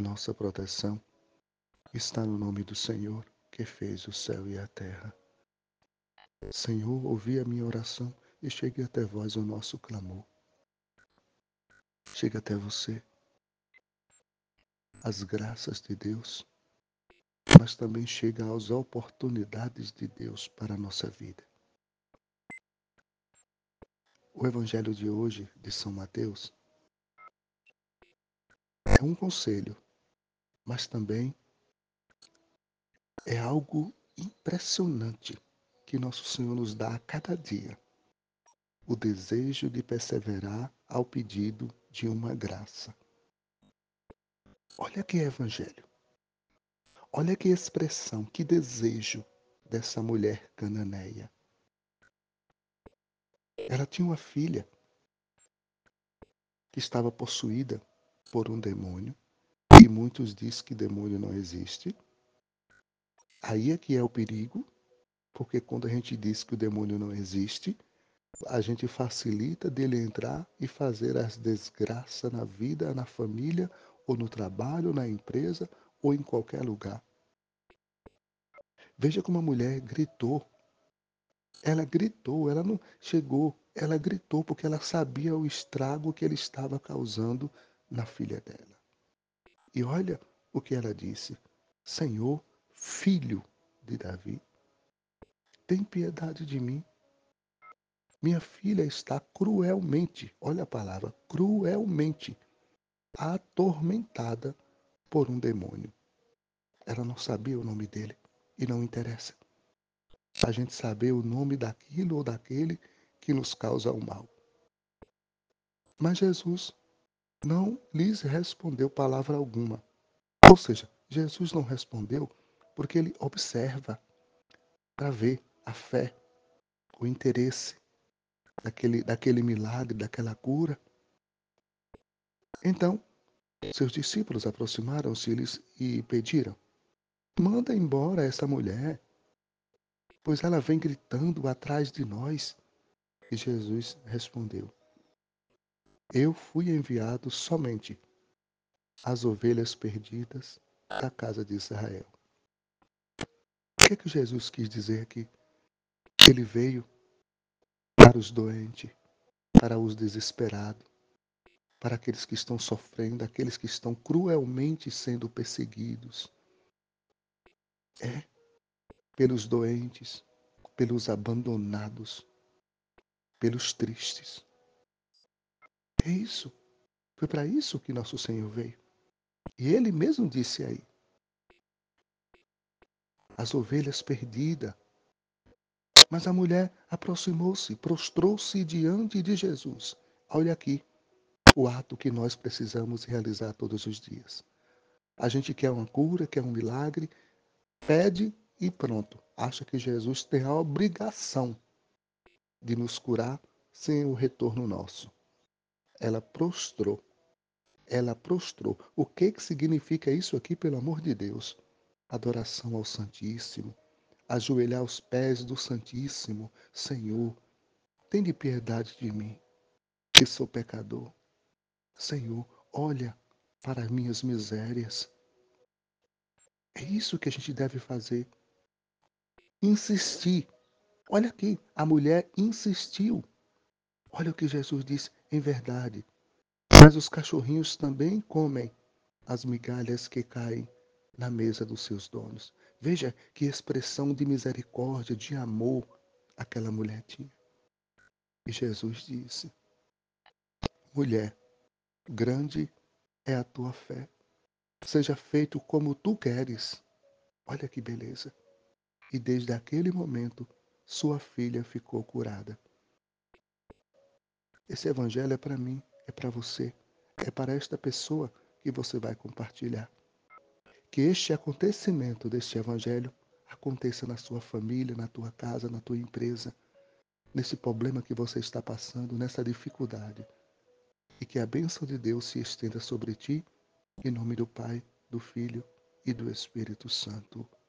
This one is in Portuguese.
nossa proteção está no nome do Senhor, que fez o céu e a terra. Senhor, ouvi a minha oração e chegue até vós o nosso clamor. Chega até você as graças de Deus, mas também chega às oportunidades de Deus para a nossa vida. O Evangelho de hoje, de São Mateus, é um conselho, mas também é algo impressionante que nosso Senhor nos dá a cada dia. O desejo de perseverar ao pedido de uma graça. Olha que evangelho. Olha que expressão, que desejo dessa mulher cananeia. Ela tinha uma filha que estava possuída por um demônio, e muitos dizem que demônio não existe. Aí é que é o perigo, porque quando a gente diz que o demônio não existe, a gente facilita dele entrar e fazer as desgraças na vida, na família, ou no trabalho, na empresa, ou em qualquer lugar. Veja como a mulher gritou. Ela gritou, ela não chegou, ela gritou porque ela sabia o estrago que ele estava causando na filha dela. E olha o que ela disse: Senhor, filho de Davi, tem piedade de mim. Minha filha está cruelmente, olha a palavra, cruelmente atormentada por um demônio. Ela não sabia o nome dele e não interessa a gente saber o nome daquilo ou daquele que nos causa o mal. Mas Jesus não lhes respondeu palavra alguma. Ou seja, Jesus não respondeu porque ele observa para ver a fé, o interesse daquele milagre, daquela cura. Então, seus discípulos aproximaram-se e pediram: manda embora essa mulher, pois ela vem gritando atrás de nós. E Jesus respondeu: eu fui enviado somente às ovelhas perdidas da casa de Israel. O que é que Jesus quis dizer aqui? Ele veio para os doentes, para os desesperados, para aqueles que estão sofrendo, aqueles que estão cruelmente sendo perseguidos. É, pelos doentes, pelos abandonados, pelos tristes. É isso. Foi para isso que nosso Senhor veio. E ele mesmo disse aí: as ovelhas perdidas. Mas a mulher aproximou-se, prostrou-se diante de Jesus. Olha aqui o ato que nós precisamos realizar todos os dias. A gente quer uma cura, quer um milagre, pede e pronto. Acha que Jesus tem a obrigação de nos curar sem o retorno nosso. Ela prostrou. Ela prostrou. O que significa isso aqui, pelo amor de Deus? Adoração ao Santíssimo. Ajoelhar aos pés do Santíssimo. Senhor, tende piedade de mim, que sou pecador. Senhor, olha para as minhas misérias. É isso que a gente deve fazer. Insistir. Olha aqui, a mulher insistiu. Olha o que Jesus disse, em verdade. Mas os cachorrinhos também comem as migalhas que caem na mesa dos seus donos. Veja que expressão de misericórdia, de amor aquela mulher tinha. E Jesus disse: mulher, grande é a tua fé. Seja feito como tu queres. Olha que beleza. E desde aquele momento, sua filha ficou curada. Esse evangelho é para mim, é para você, é para esta pessoa que você vai compartilhar. Que este acontecimento deste evangelho aconteça na sua família, na tua casa, na tua empresa, nesse problema que você está passando, nessa dificuldade. E que a bênção de Deus se estenda sobre ti, em nome do Pai, do Filho e do Espírito Santo.